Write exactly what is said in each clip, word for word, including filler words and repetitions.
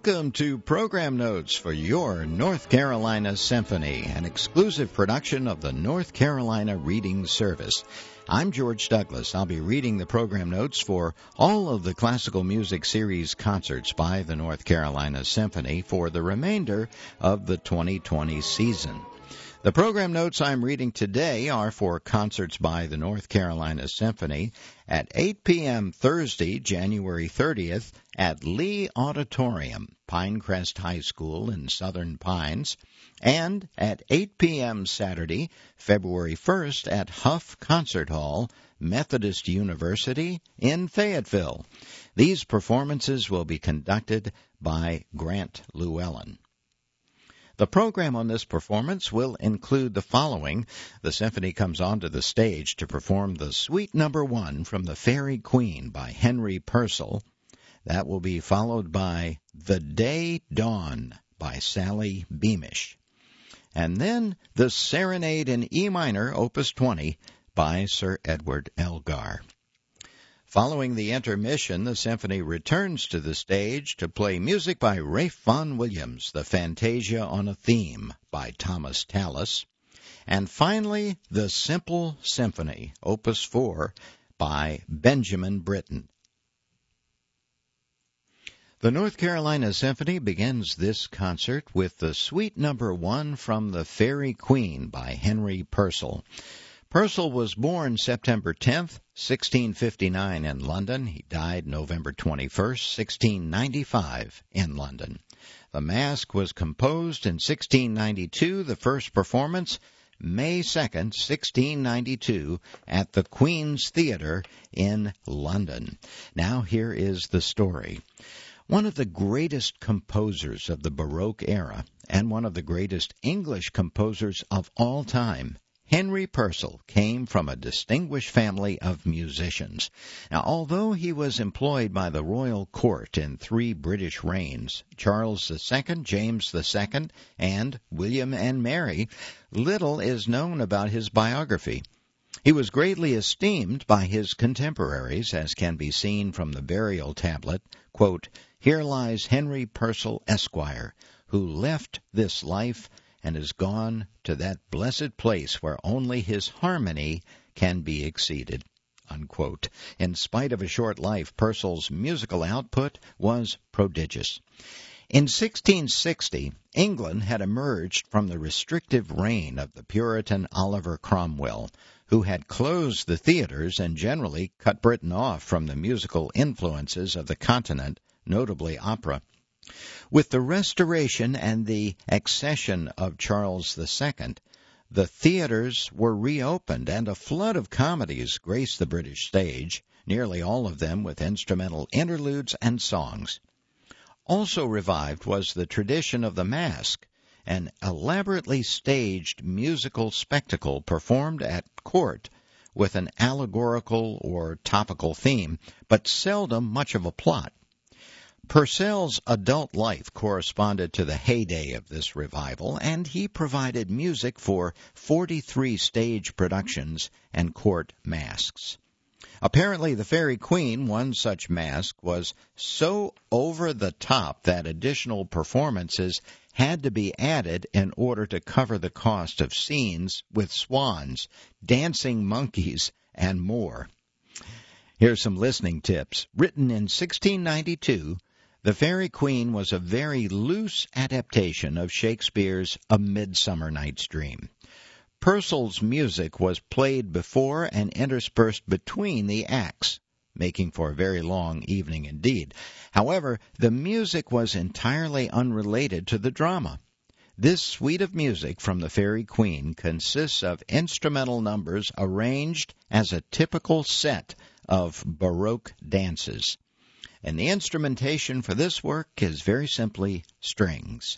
Welcome to Program Notes for your North Carolina Symphony, an exclusive production of the North Carolina Reading Service. I'm George Douglas. I'll be reading the program notes for all of the classical music series concerts by the North Carolina Symphony for the remainder of the twenty twenty season. The program notes I'm reading today are for concerts by the North Carolina Symphony at eight p.m. Thursday, January thirtieth at Lee Auditorium, Pinecrest High School in Southern Pines, and at eight p.m. Saturday, February first at Huff Concert Hall, Methodist University in Fayetteville. These performances will be conducted by Grant Llewellyn. The program on this performance will include the following. The symphony comes onto the stage to perform the Suite Number One from the Fairy Queen by Henry Purcell. That will be followed by The Day Dawn by Sally Beamish. And then the Serenade in E minor, Opus twenty, by Sir Edward Elgar. Following the intermission, the symphony returns to the stage to play music by Ralph Vaughan Williams, the Fantasia on a Theme by Thomas Tallis, and finally, the Simple Symphony, Opus four, by Benjamin Britten. The North Carolina Symphony begins this concert with the Suite Number One from the Fairy Queen by Henry Purcell. Purcell was born September tenth, sixteen fifty-nine in London. He died November twenty-first, sixteen ninety-five in London. The Masque was composed in sixteen ninety-two, the first performance May second, sixteen ninety-two, at the Queen's Theatre in London. Now here is the story. One of the greatest composers of the Baroque era, and one of the greatest English composers of all time, Henry Purcell, came from a distinguished family of musicians. Now, although he was employed by the royal court in three British reigns, Charles the Second, James the Second, and William and Mary, little is known about his biography. He was greatly esteemed by his contemporaries, as can be seen from the burial tablet, quote, "Here lies Henry Purcell, Esquire, who left this life and is gone to that blessed place where only his harmony can be exceeded," unquote. In spite of a short life, Purcell's musical output was prodigious. In sixteen sixty, England had emerged from the restrictive reign of the Puritan Oliver Cromwell, who had closed the theaters and generally cut Britain off from the musical influences of the continent, notably opera. With the restoration and the accession of Charles the Second, the theaters were reopened and a flood of comedies graced the British stage, nearly all of them with instrumental interludes and songs. Also revived was the tradition of the Masque, an elaborately staged musical spectacle performed at court with an allegorical or topical theme, but seldom much of a plot. Purcell's adult life corresponded to the heyday of this revival, and he provided music for forty-three stage productions and court masques. Apparently, the Fairy Queen, one such masque, was so over the top that additional performances had to be added in order to cover the cost of scenes with swans, dancing monkeys, and more. Here's some listening tips. Written in sixteen ninety-two, The Fairy Queen was a very loose adaptation of Shakespeare's A Midsummer Night's Dream. Purcell's music was played before and interspersed between the acts, making for a very long evening indeed. However, the music was entirely unrelated to the drama. This suite of music from The Fairy Queen consists of instrumental numbers arranged as a typical set of Baroque dances. And the instrumentation for this work is very simply strings.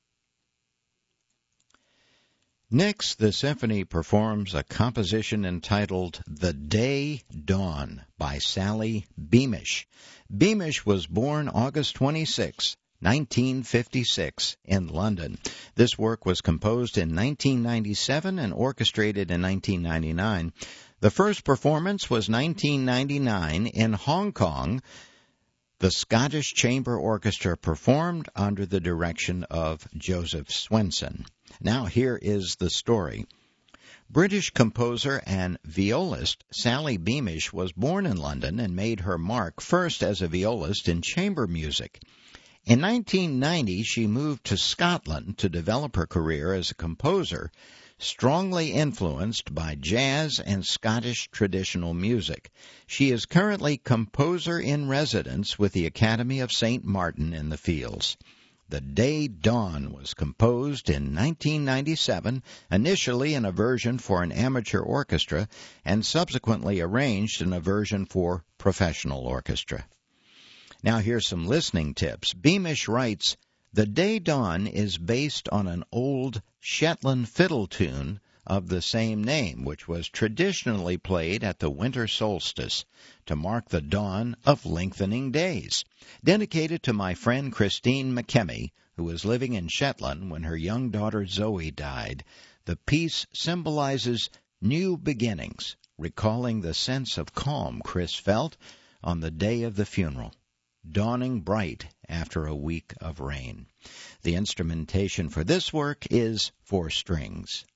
Next, the symphony performs a composition entitled The Day Dawn by Sally Beamish. Beamish was born August twenty-sixth, nineteen fifty-six, in London. This work was composed in nineteen ninety-seven and orchestrated in nineteen ninety-nine. The first performance was nineteen ninety-nine in Hong Kong The Scottish Chamber Orchestra performed under the direction of Joseph Swenson. Now here is the story. British composer and violist Sally Beamish was born in London and made her mark first as a violist in chamber music. In nineteen ninety, she moved to Scotland to develop her career as a composer, strongly influenced by jazz and Scottish traditional music. She is currently composer in residence with the Academy of Saint Martin in the Fields. The Day Dawn was composed in nineteen ninety-seven, initially in a version for an amateur orchestra, and subsequently arranged in a version for professional orchestra. Now here's some listening tips. Beamish writes, "The Day Dawn is based on an old Shetland fiddle tune of the same name, which was traditionally played at the winter solstice to mark the dawn of lengthening days. Dedicated to my friend Christine McKemmy, who was living in Shetland when her young daughter Zoe died. The piece symbolizes new beginnings, recalling the sense of calm Chris felt on the day of the funeral, dawning bright after a week of rain." The instrumentation for this work is for strings.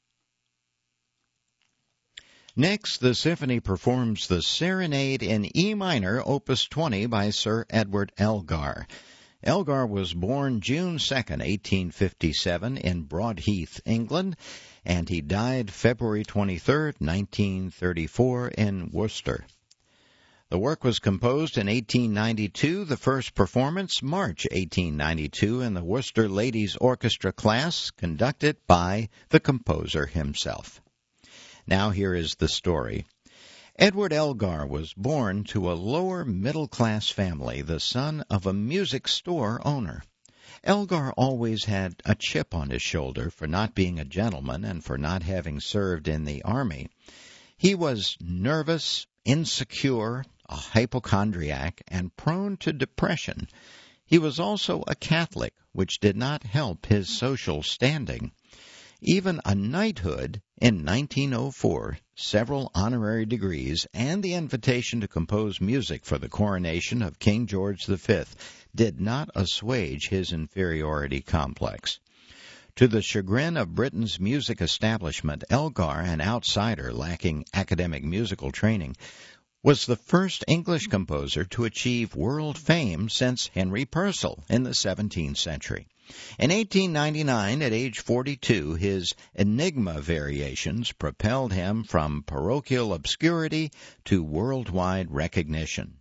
Next, the symphony performs the Serenade in E minor, Opus twenty by Sir Edward Elgar. Elgar was born June second, eighteen fifty-seven, in Broadheath, England, and he died February twenty-third, nineteen thirty-four, in Worcester. The work was composed in eighteen ninety-two, the first performance March eighteen ninety-two in the Worcester Ladies Orchestra class, conducted by the composer himself. Now here is the story. Edward Elgar was born to a lower middle-class family, the son of a music store owner. Elgar always had a chip on his shoulder for not being a gentleman and for not having served in the army. He was nervous, insecure, a hypochondriac, and prone to depression. He was also a Catholic, which did not help his social standing. Even a knighthood in nineteen oh four, several honorary degrees, and the invitation to compose music for the coronation of King George the Fifth did not assuage his inferiority complex. To the chagrin of Britain's music establishment, Elgar, an outsider lacking academic musical training, was the first English composer to achieve world fame since Henry Purcell in the seventeenth century. In eighteen ninety-nine, at age forty-two, his Enigma variations propelled him from parochial obscurity to worldwide recognition.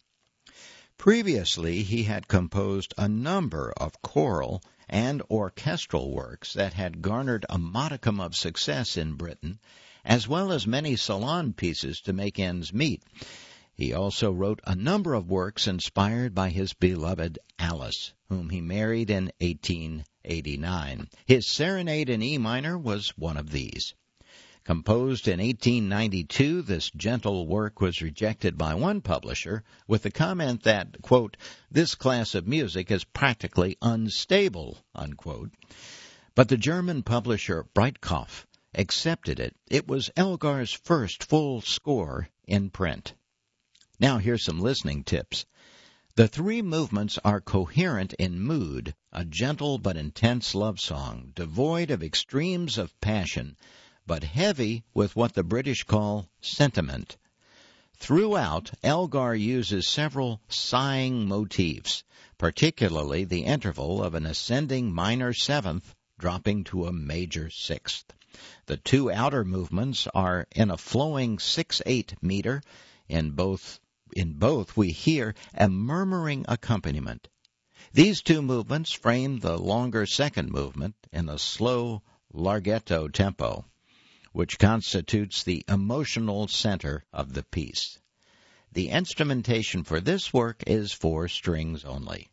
Previously, he had composed a number of choral and orchestral works that had garnered a modicum of success in Britain, as well as many salon pieces to make ends meet. He also wrote a number of works inspired by his beloved Alice, whom he married in eighteen eighty-nine. His Serenade in E minor was one of these. Composed in eighteen ninety-two, this gentle work was rejected by one publisher with the comment that, quote, "this class of music is practically unstable," unquote. But the German publisher Breitkopf accepted it. It was Elgar's first full score in print. Now here's some listening tips. The three movements are coherent in mood, a gentle but intense love song, devoid of extremes of passion, but heavy with what the British call sentiment. Throughout, Elgar uses several sighing motifs, particularly the interval of an ascending minor seventh dropping to a major sixth. The two outer movements are in a flowing six eight meter. In both In both, we hear a murmuring accompaniment. These two movements frame the longer second movement in a slow larghetto tempo, which constitutes the emotional center of the piece. The instrumentation for this work is for strings only.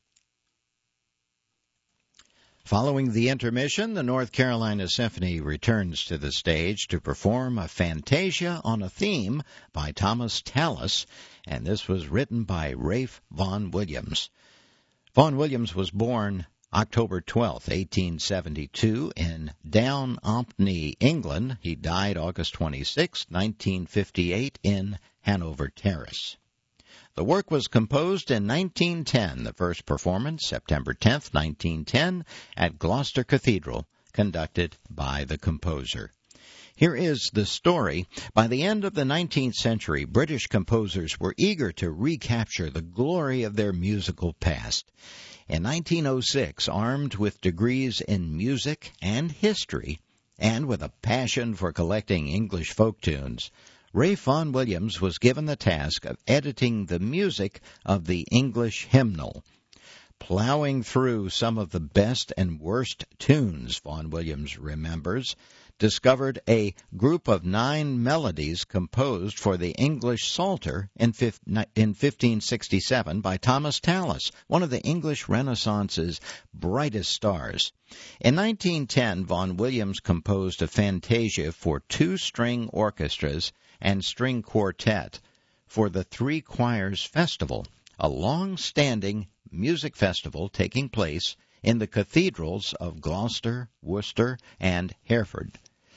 Following the intermission, the North Carolina Symphony returns to the stage to perform a fantasia on a theme by Thomas Tallis, and this was written by Ralph Vaughan Williams. Vaughan Williams was born October twelfth, eighteen seventy-two, in Down Ompney, England. He died August twenty-sixth, nineteen fifty-eight, in Hanover Terrace. The work was composed in nineteen ten, the first performance September tenth, nineteen ten, at Gloucester Cathedral, conducted by the composer. Here is the story. By the end of the nineteenth century, British composers were eager to recapture the glory of their musical past. In nineteen oh six, armed with degrees in music and history, and with a passion for collecting English folk tunes, Ralph Vaughan Williams was given the task of editing the music of the English hymnal. Plowing through some of the best and worst tunes, Vaughan Williams remembers, discovered a group of nine melodies composed for the English Psalter in fifteen sixty-seven by Thomas Tallis, one of the English Renaissance's brightest stars. In nineteen ten, Vaughan Williams composed a fantasia for two-string orchestras and string quartet for the Three Choirs Festival, a long-standing music festival taking place in the cathedrals of Gloucester, Worcester, and Hereford.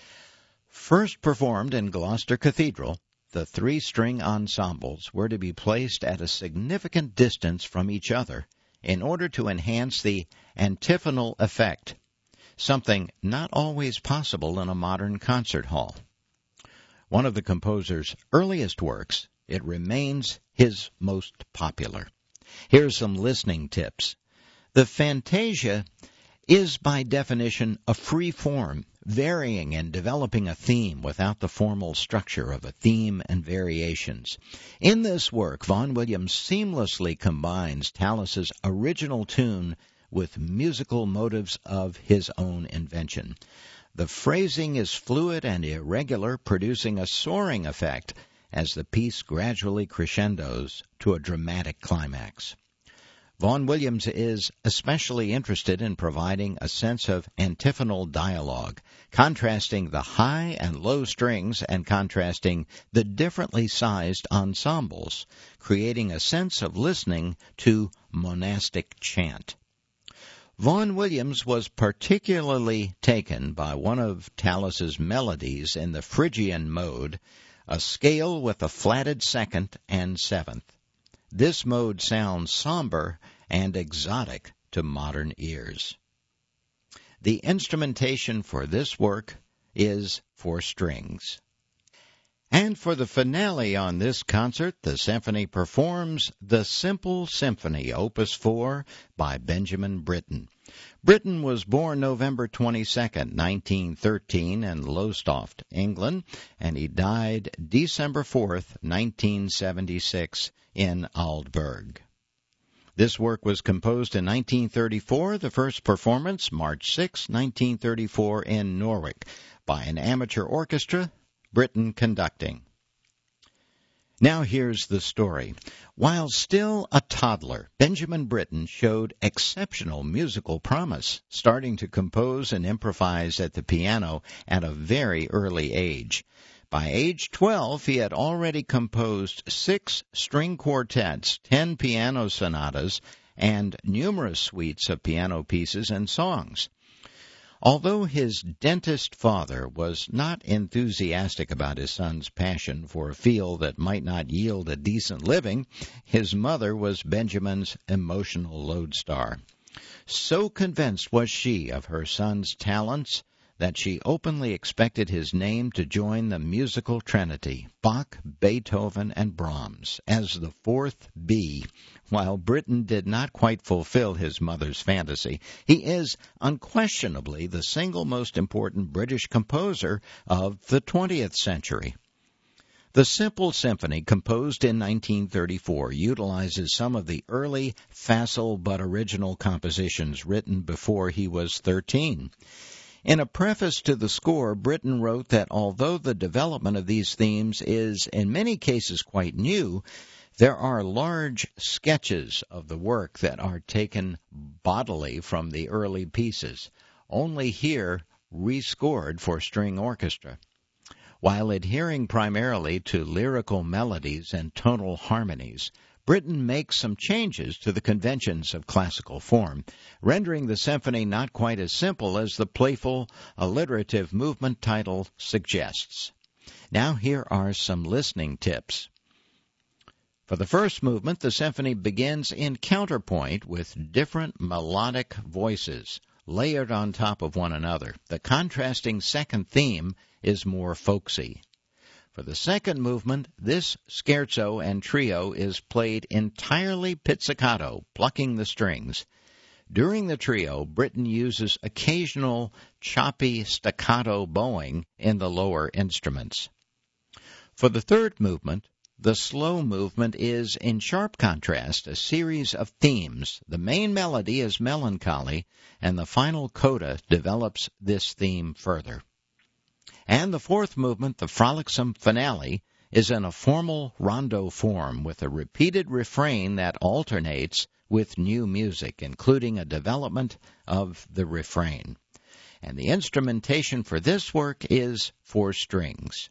First performed in Gloucester Cathedral, the three-string ensembles were to be placed at a significant distance from each other in order to enhance the antiphonal effect, something not always possible in a modern concert hall. One of the composer's earliest works, it remains his most popular. Here's some listening tips. The fantasia is by definition a free form, varying and developing a theme without the formal structure of a theme and variations. In this work, Vaughan Williams seamlessly combines Tallis's original tune with musical motives of his own invention. The phrasing is fluid and irregular, producing a soaring effect as the piece gradually crescendos to a dramatic climax. Vaughan Williams is especially interested in providing a sense of antiphonal dialogue, contrasting the high and low strings and contrasting the differently sized ensembles, creating a sense of listening to monastic chant. Vaughan Williams was particularly taken by one of Tallis's melodies in the Phrygian mode, a scale with a flatted second and seventh. This mode sounds somber and exotic to modern ears. The instrumentation for this work is for strings. And for the finale on this concert, the symphony performs The Simple Symphony, Opus four, by Benjamin Britten. Britten was born November twenty-second, nineteen thirteen, in Lowestoft, England, and he died December fourth, nineteen seventy-six, in Aldburg. This work was composed in nineteen thirty-four, the first performance March sixth, nineteen thirty-four, in Norwich, by an amateur orchestra, Britten conducting. Now here's the story. While still a toddler, Benjamin Britten showed exceptional musical promise, starting to compose and improvise at the piano at a very early age. By age twelve, he had already composed six string quartets, ten piano sonatas, and numerous suites of piano pieces and songs. Although his dentist father was not enthusiastic about his son's passion for a field that might not yield a decent living, his mother was Benjamin's emotional lodestar. So convinced was she of her son's talents that she openly expected his name to join the musical trinity, Bach, Beethoven, and Brahms, as the fourth B. While Britten did not quite fulfill his mother's fantasy, he is unquestionably the single most important British composer of the twentieth century. The Simple Symphony, composed in nineteen thirty-four, utilizes some of the early, facile but original compositions written before he was thirteen. In a preface to the score, Britten wrote that although the development of these themes is in many cases quite new, there are large sketches of the work that are taken bodily from the early pieces, only here rescored for string orchestra. While adhering primarily to lyrical melodies and tonal harmonies, Britten makes some changes to the conventions of classical form, rendering the symphony not quite as simple as the playful, alliterative movement title suggests. Now here are some listening tips. For the first movement, the symphony begins in counterpoint with different melodic voices layered on top of one another. The contrasting second theme is more folksy. For the second movement, this scherzo and trio is played entirely pizzicato, plucking the strings. During the trio, Britten uses occasional choppy staccato bowing in the lower instruments. For the third movement, the slow movement is, in sharp contrast, a series of themes. The main melody is melancholy, and the final coda develops this theme further. And the fourth movement, the frolicsome finale, is in a formal rondo form with a repeated refrain that alternates with new music, including a development of the refrain. And the instrumentation for this work is for strings.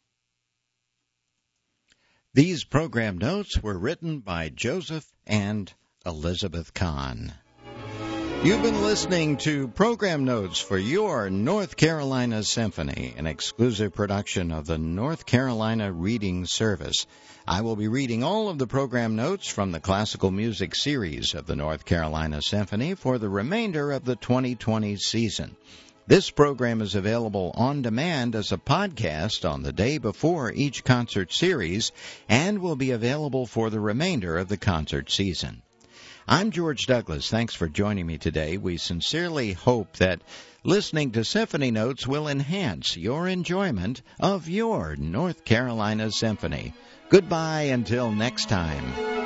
These program notes were written by Joseph and Elizabeth Kahn. You've been listening to Program Notes for your North Carolina Symphony, an exclusive production of the North Carolina Reading Service. I will be reading all of the program notes from the classical music series of the North Carolina Symphony for the remainder of the twenty twenty season. This program is available on demand as a podcast on the day before each concert series and will be available for the remainder of the concert season. I'm George Douglas. Thanks for joining me today. We sincerely hope that listening to Symphony Notes will enhance your enjoyment of your North Carolina Symphony. Goodbye until next time.